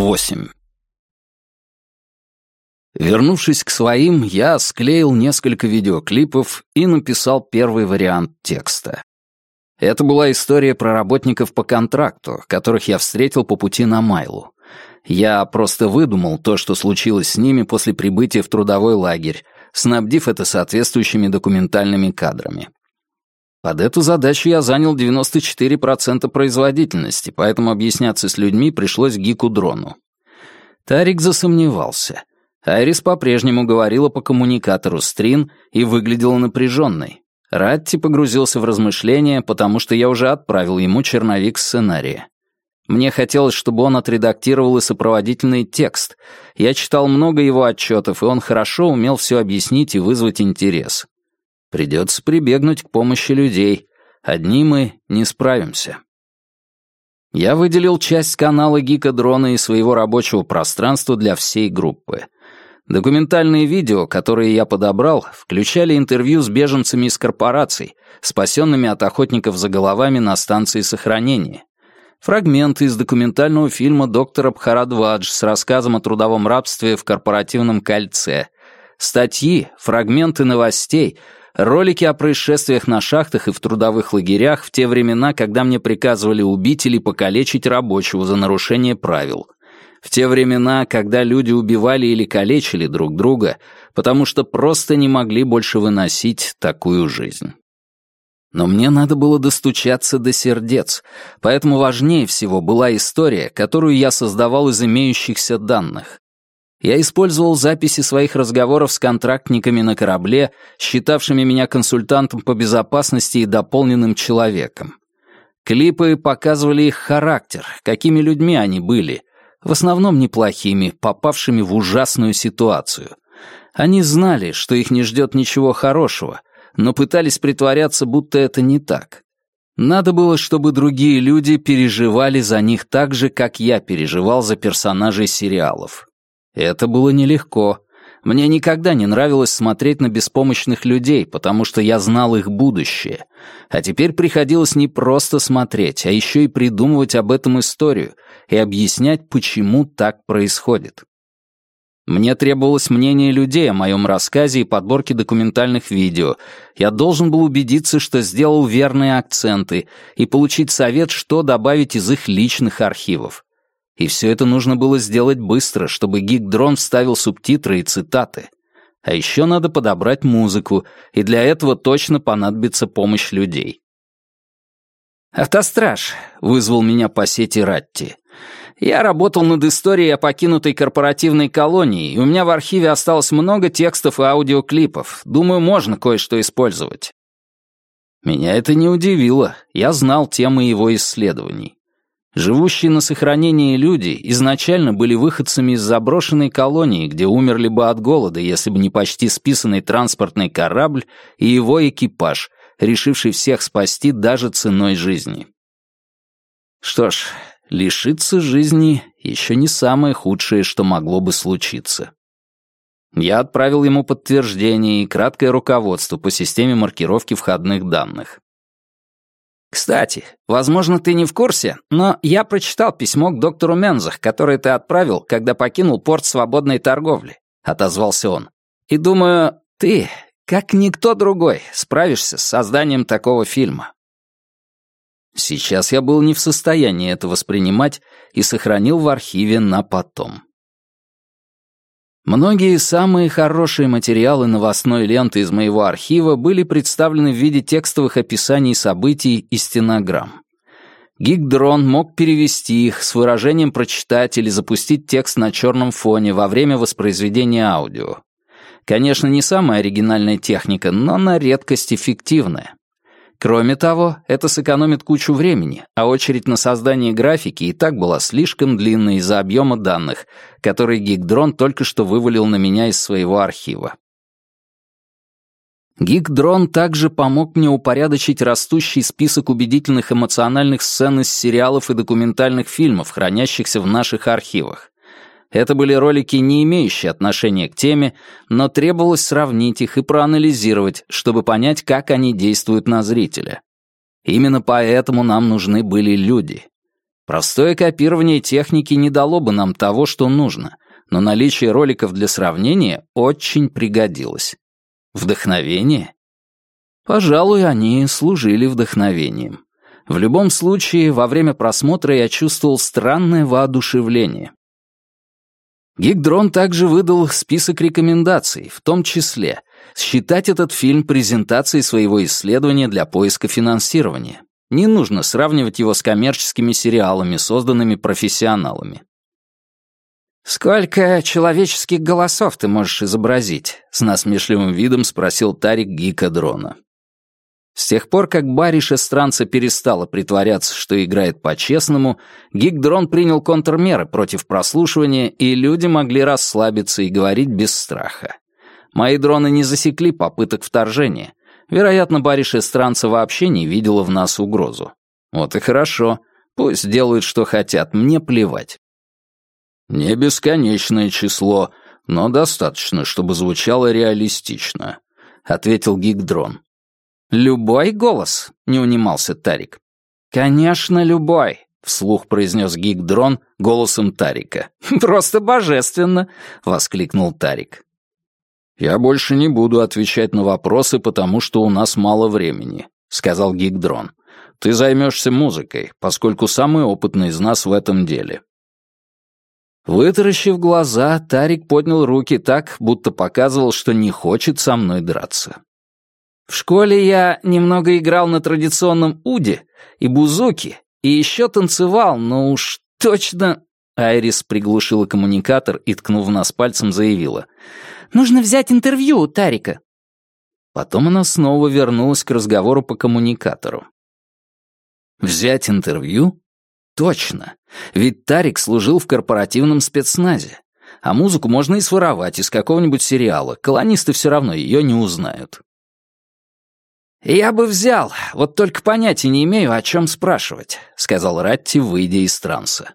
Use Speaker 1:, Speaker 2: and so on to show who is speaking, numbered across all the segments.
Speaker 1: 8. Вернувшись к своим, я склеил несколько видеоклипов и написал первый вариант текста. Это была история про работников по контракту, которых я встретил по пути на Майлу. Я просто выдумал то, что случилось с ними после прибытия в трудовой лагерь, снабдив это соответствующими документальными кадрами. Под эту задачу я занял 94% производительности, поэтому объясняться с людьми пришлось Гику Дрону. Тарик засомневался. Айрис по-прежнему говорила по коммуникатору с Трин и выглядела напряженной. Ратти погрузился в размышления, потому что я уже отправил ему черновик сценария. Мне хотелось, чтобы он отредактировал и сопроводительный текст. Я читал много его отчетов, и он хорошо умел все объяснить и вызвать интерес. Придется прибегнуть к помощи людей. Одни мы не справимся. Я выделил часть канала Гика Дрона и своего рабочего пространства для всей группы. Документальные видео, которые я подобрал, включали интервью с беженцами из корпораций, спасенными от охотников за головами на станции сохранения. Фрагменты из документального фильма доктора Бхарадвадж с рассказом о трудовом рабстве в корпоративном кольце. Статьи, фрагменты новостей, ролики о происшествиях на шахтах и в трудовых лагерях в те времена, когда мне приказывали убить или покалечить рабочего за нарушение правил. В те времена, когда люди убивали или калечили друг друга, потому что просто не могли больше выносить такую жизнь. Но мне надо было достучаться до сердец, поэтому важнее всего была история, которую я создавал из имеющихся данных. Я использовал записи своих разговоров с контрактниками на корабле, считавшими меня консультантом по безопасности и дополненным человеком. Клипы показывали их характер, какими людьми они были, в основном неплохими, попавшими в ужасную ситуацию. Они знали, что их не ждет ничего хорошего, но пытались притворяться, будто это не так. Надо было, чтобы другие люди переживали за них так же, как я переживал за персонажей сериалов. Это было нелегко. Мне никогда не нравилось смотреть на беспомощных людей, потому что я знал их будущее. А теперь приходилось не просто смотреть, а еще и придумывать об этом историю и объяснять, почему так происходит. Мне требовалось мнение людей о моем рассказе и подборке документальных видео. Я должен был убедиться, что сделал верные акценты, и получить совет, что добавить из их личных архивов. И все это нужно было сделать быстро, чтобы Гик-дрон вставил субтитры и цитаты. А еще надо подобрать музыку, и для этого точно понадобится помощь людей. «Автостраж», — вызвал меня по сети Ратти. «Я работал над историей о покинутой корпоративной колонии, и у меня в архиве осталось много текстов и аудиоклипов. Думаю, можно кое-что использовать». Меня это не удивило, я знал темы его исследований. Живущие на сохранении люди изначально были выходцами из заброшенной колонии, где умерли бы от голода, если бы не почти списанный транспортный корабль и его экипаж, решивший всех спасти даже ценой жизни. Что ж, лишиться жизни еще не самое худшее, что могло бы случиться. Я отправил ему подтверждение и краткое руководство по системе маркировки входных данных. «Кстати, возможно, ты не в курсе, но я прочитал письмо к доктору Мензах, которое ты отправил, когда покинул порт свободной торговли», — отозвался он. «И думаю, ты, как никто другой, справишься с созданием такого фильма». Сейчас я был не в состоянии это воспринимать и сохранил в архиве на потом. Многие самые хорошие материалы новостной ленты из моего архива были представлены в виде текстовых описаний событий и стенограмм. Гик-дрон мог перевести их с выражением «прочитать» или запустить текст на черном фоне во время воспроизведения аудио. Конечно, не самая оригинальная техника, но на редкость эффективная. Кроме того, это сэкономит кучу времени, а очередь на создание графики и так была слишком длинной из-за объема данных, которые Гик-дрон только что вывалил на меня из своего архива. Гик-дрон также помог мне упорядочить растущий список убедительных эмоциональных сцен из сериалов и документальных фильмов, хранящихся в наших архивах. Это были ролики, не имеющие отношения к теме, но требовалось сравнить их и проанализировать, чтобы понять, как они действуют на зрителя. Именно поэтому нам нужны были люди. Простое копирование техники не дало бы нам того, что нужно, но наличие роликов для сравнения очень пригодилось. Вдохновение? Пожалуй, они служили вдохновением. В любом случае, во время просмотра я чувствовал странное воодушевление. Гигдрон также выдал список рекомендаций, в том числе считать этот фильм презентацией своего исследования для поиска финансирования. Не нужно сравнивать его с коммерческими сериалами, созданными профессионалами. «Сколько человеческих голосов ты можешь изобразить?» — с насмешливым видом спросил Тарик Гика Дрона. С тех пор, как Бариш Эстранца перестала притворяться, что играет по-честному, Гик-дрон принял контрмеры против прослушивания, и люди могли расслабиться и говорить без страха. Мои дроны не засекли попыток вторжения. Вероятно, Бариш Эстранца вообще не видела в нас угрозу. Вот и хорошо. Пусть делают, что хотят, мне плевать. «Не бесконечное число, но достаточно, чтобы звучало реалистично», — ответил Гик-дрон. «Любой голос?» — не унимался Тарик. «Конечно, любой», — вслух произнес Гик-дрон голосом Тарика. «Просто божественно!» — воскликнул Тарик. «Я больше не буду отвечать на вопросы, потому что у нас мало времени», — сказал Гик-дрон. «Ты займешься музыкой, поскольку самый опытный из нас в этом деле». Вытаращив глаза, Тарик поднял руки так, будто показывал, что не хочет со мной драться. В школе я немного играл на традиционном уде и бузуки, и еще танцевал, но уж точно...» Айрис приглушила коммуникатор и, ткнув нас пальцем, заявила. «Нужно взять интервью у Тарика». Потом она снова вернулась к разговору по коммуникатору. «Взять интервью? Точно. Ведь Тарик служил в корпоративном спецназе. А музыку можно и своровать из какого-нибудь сериала. Колонисты все равно ее не узнают». «Я бы взял, вот только понятия не имею, о чем спрашивать», — сказал Ратти, выйдя из транса.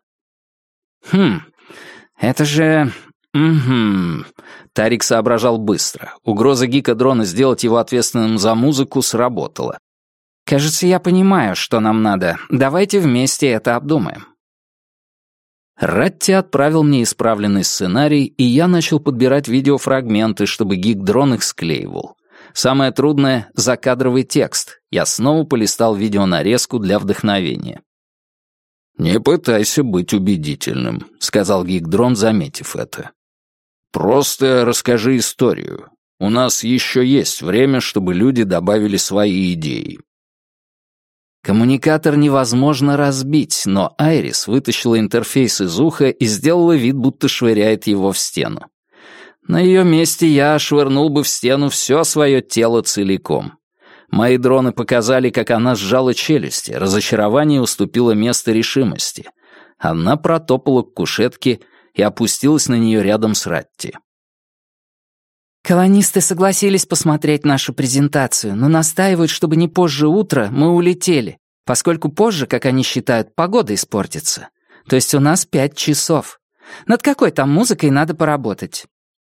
Speaker 1: Это же... Тарик соображал быстро. Угроза Гика-дрона сделать его ответственным за музыку сработала. «Кажется, я понимаю, что нам надо. Давайте вместе это обдумаем». Ратти отправил мне исправленный сценарий, и я начал подбирать видеофрагменты, чтобы Гик-дрон их склеивал. Самое трудное — закадровый текст. Я снова полистал видеонарезку для вдохновения. «Не пытайся быть убедительным», — сказал Гик-дрон, заметив это. «Просто расскажи историю. У нас еще есть время, чтобы люди добавили свои идеи». Коммуникатор невозможно разбить, но Айрис вытащила интерфейс из уха и сделала вид, будто швыряет его в стену. На ее месте я швырнул бы в стену все свое тело целиком. Мои дроны показали, как она сжала челюсти, разочарование уступило место решимости. Она протопала к кушетке и опустилась на нее рядом с Ратти. «Колонисты согласились посмотреть нашу презентацию, но настаивают, чтобы не позже утра мы улетели, поскольку позже, как они считают, погода испортится. То есть у нас 5 часов. Над какой там музыкой надо поработать?»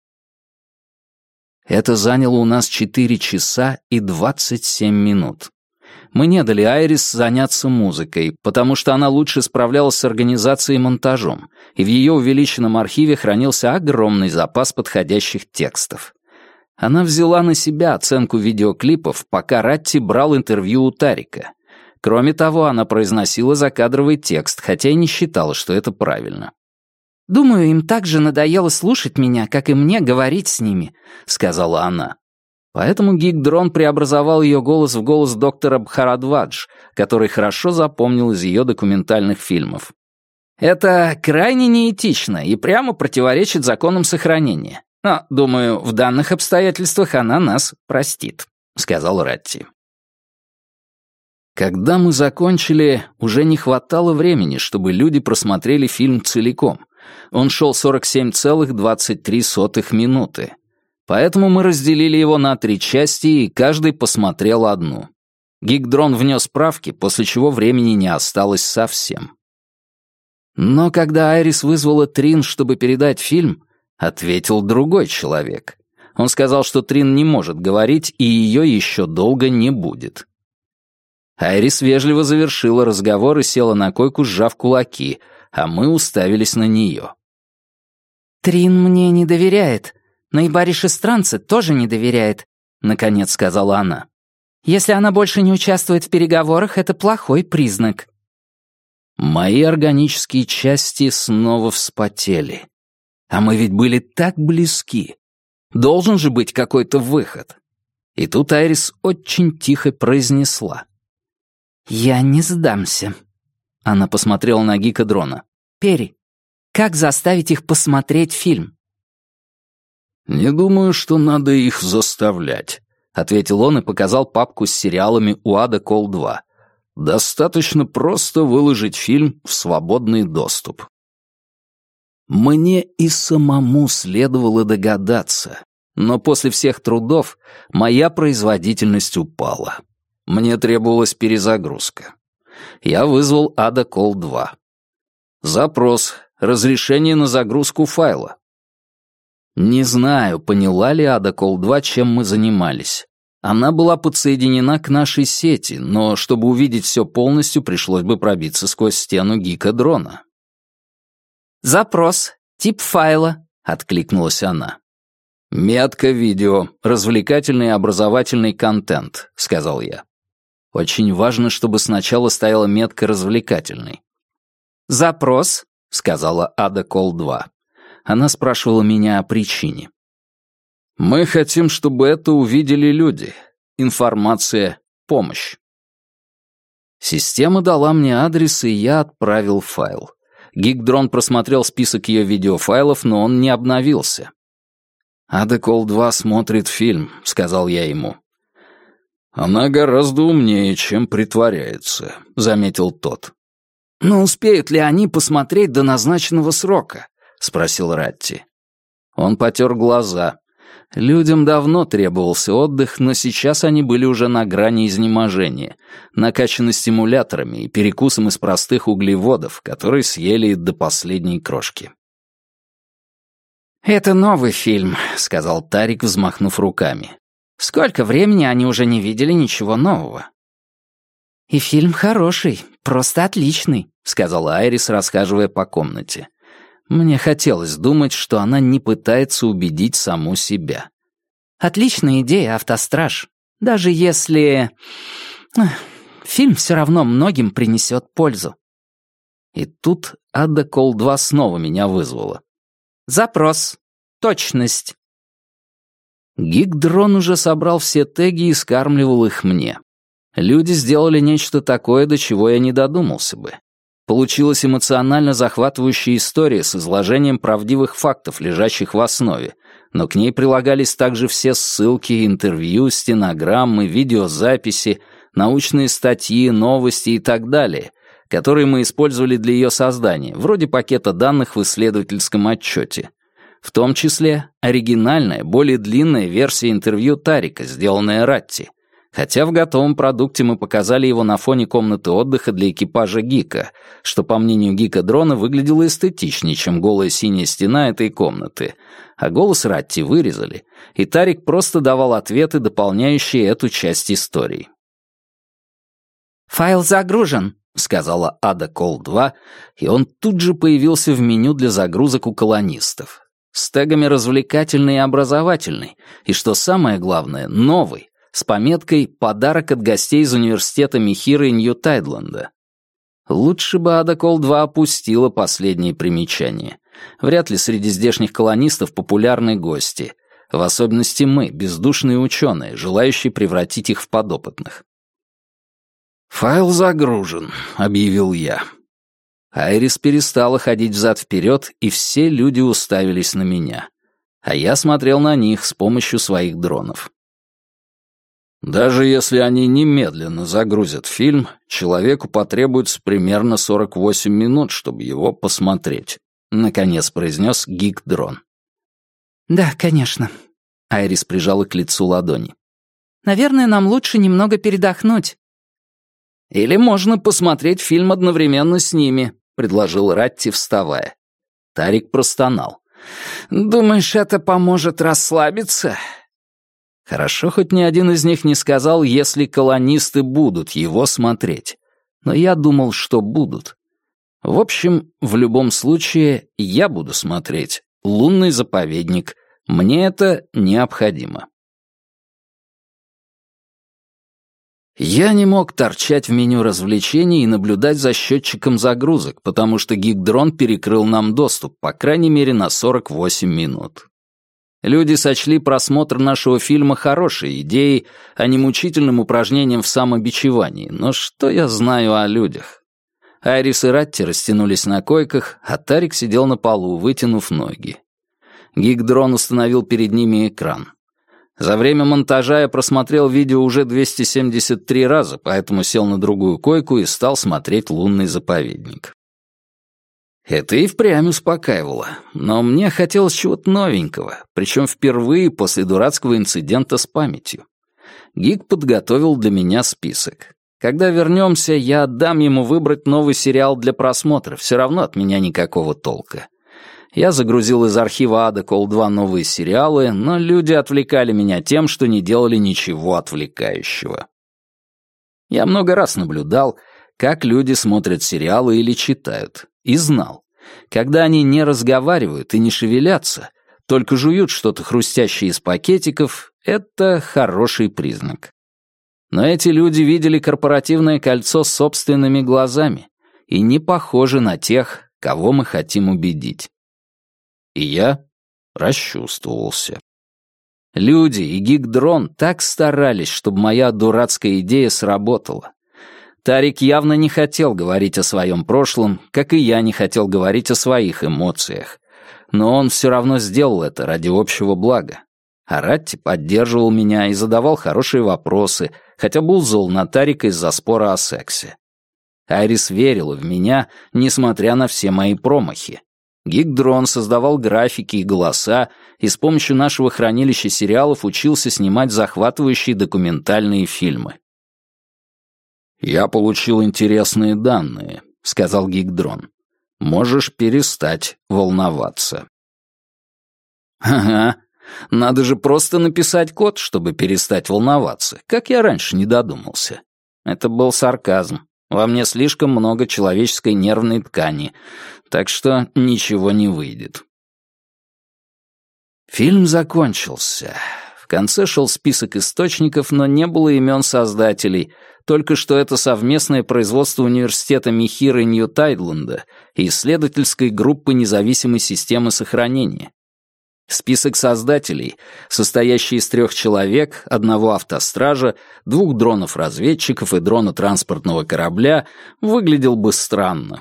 Speaker 1: Это заняло у нас 4 часа и 27 минут. Мы не дали Айрис заняться музыкой, потому что она лучше справлялась с организацией и монтажом, и в ее увеличенном архиве хранился огромный запас подходящих текстов. Она взяла на себя оценку видеоклипов, пока Ратти брал интервью у Тарика. Кроме того, она произносила закадровый текст, хотя и не считала, что это правильно. «Думаю, им так же надоело слушать меня, как и мне говорить с ними», — сказала она. Поэтому Гик-дрон преобразовал ее голос в голос доктора Бхарадвадж, который хорошо запомнил из ее документальных фильмов. «Это крайне неэтично и прямо противоречит законам сохранения. Но, думаю, в данных обстоятельствах она нас простит», — сказал Ратти. Когда мы закончили, уже не хватало времени, чтобы люди просмотрели фильм целиком. Он шел 47,23 минуты. Поэтому мы разделили его на 3 части, и каждый посмотрел одну. Гик-дрон внес правки, после чего времени не осталось совсем. Но когда Айрис вызвала Трин, чтобы передать фильм, ответил другой человек. Он сказал, что Трин не может говорить, и ее еще долго не будет. Айрис вежливо завершила разговор и села на койку, сжав кулаки, а мы уставились на нее.
Speaker 2: «Трин мне не доверяет, но и Бариш Странце тоже не доверяет», — наконец сказала она. «Если она больше не участвует в переговорах, это плохой признак».
Speaker 1: Мои органические части снова вспотели. А мы ведь были так близки. Должен же быть какой-то выход. И тут Айрис очень тихо произнесла.
Speaker 2: «Я не сдамся». Она посмотрела на Гика Дрона. «Перри, как заставить их посмотреть фильм?»
Speaker 1: «Не думаю, что надо их заставлять», — ответил он и показал папку с сериалами у Ада Кол 2. «Достаточно просто выложить фильм в свободный доступ». Мне и самому следовало догадаться, но после всех трудов моя производительность упала. Мне требовалась перезагрузка. Я вызвал Ада Кол 2. Запрос. Разрешение на загрузку файла. Не знаю, поняла ли Ада Кол 2, чем мы занимались. Она была подсоединена к нашей сети, но чтобы увидеть все полностью, пришлось бы пробиться сквозь стену Гика Дрона.
Speaker 2: «Запрос. Тип файла», — откликнулась она.
Speaker 1: «Метка видео. Развлекательный и образовательный контент», — сказал я. Очень важно, чтобы сначала стояла метка «развлекательный».
Speaker 2: «Запрос»,
Speaker 1: — сказала Ада Кол 2. Она спрашивала меня о причине. «Мы хотим, чтобы это увидели люди. Информация, помощь». Система дала мне адрес, и я отправил файл. Гик-дрон просмотрел список ее видеофайлов, но он не обновился. «Ада Кол 2 смотрит фильм», — сказал я ему. «Она гораздо умнее, чем притворяется», — заметил тот.
Speaker 2: «Но успеют ли они посмотреть до назначенного срока?»
Speaker 1: — спросил Ратти. Он потер глаза. Людям давно требовался отдых, но сейчас они были уже на грани изнеможения, накачаны стимуляторами и перекусом из простых углеводов, которые съели до последней крошки.
Speaker 2: «Это новый фильм», — сказал Тарик, взмахнув руками. «Сколько времени они уже не видели ничего нового?» «И фильм хороший, просто отличный», — сказала Айрис, расхаживая по комнате. Мне хотелось думать, что она не пытается убедить саму себя. «Отличная идея, «Автостраж». Даже если... фильм все равно многим принесет пользу». И тут Ада Кол 2 снова меня вызвала. «Запрос. Точность». Гик-дрон уже собрал все теги и скармливал их мне. Люди сделали нечто такое, до чего я не додумался бы. Получилась эмоционально захватывающая история с изложением правдивых фактов, лежащих в основе, но к ней прилагались также все ссылки, интервью, стенограммы, видеозаписи, научные статьи, новости и так далее, которые мы использовали для ее создания, вроде пакета данных в исследовательском отчете. В том числе оригинальная, более длинная версия интервью Тарика, сделанная Ратти, хотя в готовом продукте мы показали его на фоне комнаты отдыха для экипажа Гика, что, по мнению Гика-дрона, выглядело эстетичнее, чем голая синяя стена этой комнаты, а голос Ратти вырезали, и Тарик просто давал ответы, дополняющие эту часть истории. «Файл загружен», — сказала Ада Кол 2, и он тут же появился в меню для загрузок у колонистов. С тегами развлекательный и образовательный, и, что самое главное, новый, с пометкой «Подарок от гостей из университета Михира и Нью-Тайдленда». Лучше бы Ада Кол 2 опустила последние примечания. Вряд ли среди здешних колонистов популярны гости, в особенности мы, бездушные ученые, желающие превратить их в подопытных. «Файл загружен», — объявил я. Айрис перестала ходить взад-вперед, и все люди уставились на меня. А я смотрел на них с помощью своих дронов. Даже если они немедленно загрузят фильм, человеку потребуется примерно 48 минут, чтобы его посмотреть», — наконец произнес Гик-дрон. «Да, конечно», — Айрис прижала к лицу ладони. «Наверное, нам лучше немного передохнуть». «Или можно посмотреть фильм одновременно с ними», — предложил Ратти, вставая. Тарик простонал. «Думаешь, это поможет расслабиться?» Хорошо, хоть ни один из них не сказал, если колонисты будут его смотреть. Но я думал, что будут. В общем, в любом случае, я буду смотреть «Лунный заповедник». Мне это необходимо. Я не мог торчать в меню развлечений и наблюдать за счетчиком загрузок, потому что Geekdrone перекрыл нам доступ, по крайней мере, на 48 минут. Люди сочли просмотр нашего фильма хорошей идеей, а не мучительным упражнением в самобичевании. Но что я знаю о людях? Айрис и Ратти растянулись на койках, а Тарик сидел на полу, вытянув ноги. Geekdrone установил перед ними экран. За время монтажа я просмотрел видео уже 273 раза, поэтому сел на другую койку и стал смотреть «Лунный заповедник». Это и впрямь успокаивало, но мне хотелось чего-то новенького, причем впервые после дурацкого инцидента с памятью. Гик подготовил для меня список. Когда вернемся, я отдам ему выбрать новый сериал для просмотра, все равно от меня никакого толка. Я загрузил из архива Ада Call 2 новые сериалы, но люди отвлекали меня тем, что не делали ничего отвлекающего. Я много раз наблюдал, как люди смотрят сериалы или читают, и знал, когда они не разговаривают и не шевелятся, только жуют что-то хрустящее из пакетиков, это хороший признак. Но эти люди видели корпоративное кольцо собственными глазами и не похожи на тех, кого мы хотим убедить. И я расчувствовался. Люди и Geekdrone так старались, чтобы моя дурацкая идея сработала. Тарик явно не хотел говорить о своем прошлом, как и я не хотел говорить о своих эмоциях. Но он все равно сделал это ради общего блага. А Ратти поддерживал меня и задавал хорошие вопросы, хотя был зол на Тарика из-за спора о сексе. Айрис верила в меня, несмотря на все мои промахи. Geekdrone создавал графики и голоса, и с помощью нашего хранилища сериалов учился снимать захватывающие документальные фильмы. «Я получил интересные данные», — сказал Geekdrone. «Можешь перестать волноваться». «Ага, надо же просто написать код, чтобы перестать волноваться, как я раньше не додумался». Это был сарказм. Во мне слишком много человеческой нервной ткани, так что ничего не выйдет. Фильм закончился. В конце шел список источников, но не было имен создателей, только что это совместное производство университета Михира и Нью-Тайдленда и исследовательской группы независимой системы сохранения. Список создателей, состоящий из 3 человек, 1 автостража, 2 дронов-разведчиков и дрона транспортного корабля, выглядел бы странно.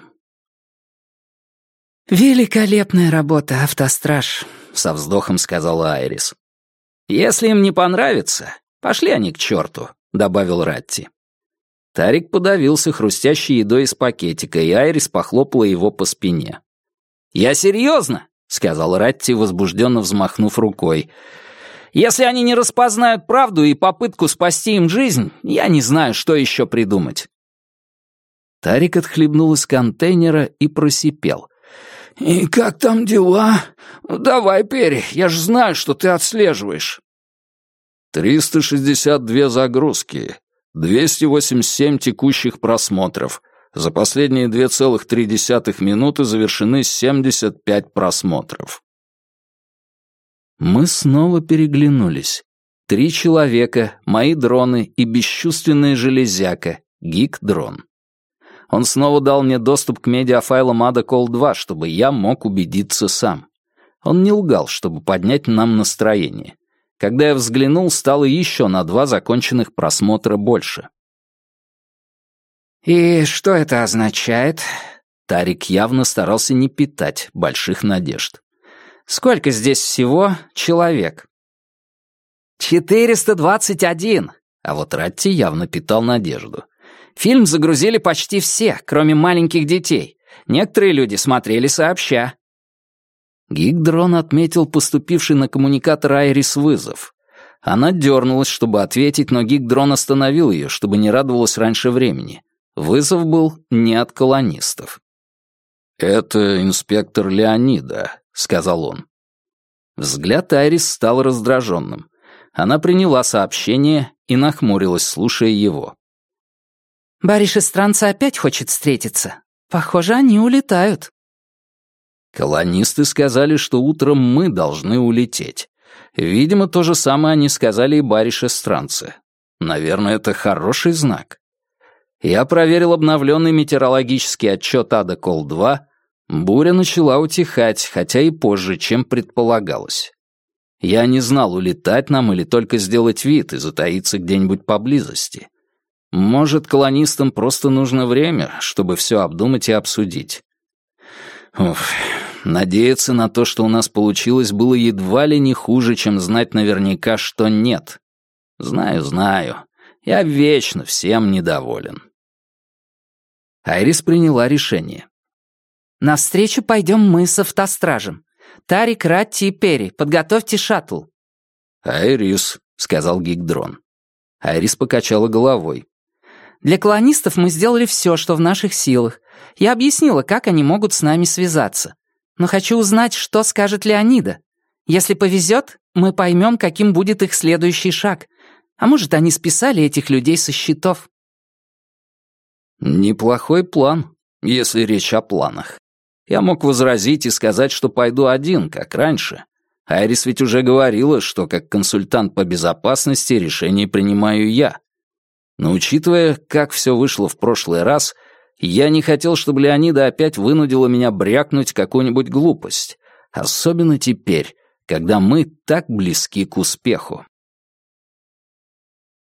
Speaker 2: «Великолепная работа, автостраж», — со вздохом сказала Айрис. «Если им не понравится, пошли они к черту», — добавил Ратти. Тарик подавился хрустящей едой из пакетика, и Айрис похлопала его по спине. «Я серьезно», — сказал Ратти, возбужденно взмахнув рукой. «Если они не распознают правду и попытку спасти им жизнь, я не знаю, что еще придумать». Тарик отхлебнул из контейнера и просипел. «И как там дела? Давай, Перри, я ж знаю, что ты отслеживаешь». 362 загрузки, 287 текущих просмотров. За последние 2,3 минуты завершены 75 просмотров. Мы снова переглянулись. 3 человека, мои дроны и бесчувственная железяка, Geekdrone. Он снова дал мне доступ к медиафайлам Ада Call 2, чтобы я мог убедиться сам. Он не лгал, чтобы поднять нам настроение. Когда я взглянул, стало еще на 2 законченных просмотра больше. «И что это означает?» Тарик явно старался не питать больших надежд. «Сколько здесь всего человек?» 421. А вот Ратти явно питал надежду. Фильм загрузили почти все, кроме маленьких детей. Некоторые люди смотрели сообща. Geekdrone отметил поступивший на коммуникатор Айрис вызов. Она дернулась, чтобы ответить, но Geekdrone остановил ее, чтобы не радовалась раньше времени. Вызов был не от колонистов. «Это инспектор Леонида», — сказал он. Взгляд Айрис стал раздраженным. Она приняла сообщение и нахмурилась, слушая его.
Speaker 3: «Бариш Эстранца опять хочет встретиться. Похоже, они улетают».
Speaker 2: Колонисты сказали, что утром мы должны улететь. Видимо, то же самое они сказали и Бариш Эстранце. Наверное, это хороший знак. Я проверил обновленный метеорологический отчет Ада Кол-2. Буря начала утихать, хотя и позже, чем предполагалось. Я не знал, улетать нам или только сделать вид и затаиться где-нибудь поблизости. Может, колонистам просто нужно время, чтобы все обдумать и обсудить. Надеяться на то, что у нас получилось, было едва ли не хуже, чем знать наверняка, что нет. Знаю. Я вечно всем недоволен. Айрис приняла решение.
Speaker 3: «Навстречу пойдем мы с автостражем. Тарик, Ратти и Перри, подготовьте шаттл».
Speaker 2: «Айрис», — сказал Гигдрон. Айрис покачала головой.
Speaker 3: «Для колонистов мы сделали все, что в наших силах. Я объяснила, как они могут с нами связаться. Но хочу узнать, что скажет Леонида. Если повезет, мы поймем, каким будет их следующий шаг. А может, они списали этих людей со счетов».
Speaker 2: «Неплохой план, если речь о планах. Я мог возразить и сказать, что пойду один, как раньше. Айрис ведь уже говорила, что как консультант по безопасности решение принимаю я. Но учитывая, как все вышло в прошлый раз, я не хотел, чтобы Леонида опять вынудила меня брякнуть какую-нибудь глупость. Особенно теперь, когда мы так близки к успеху.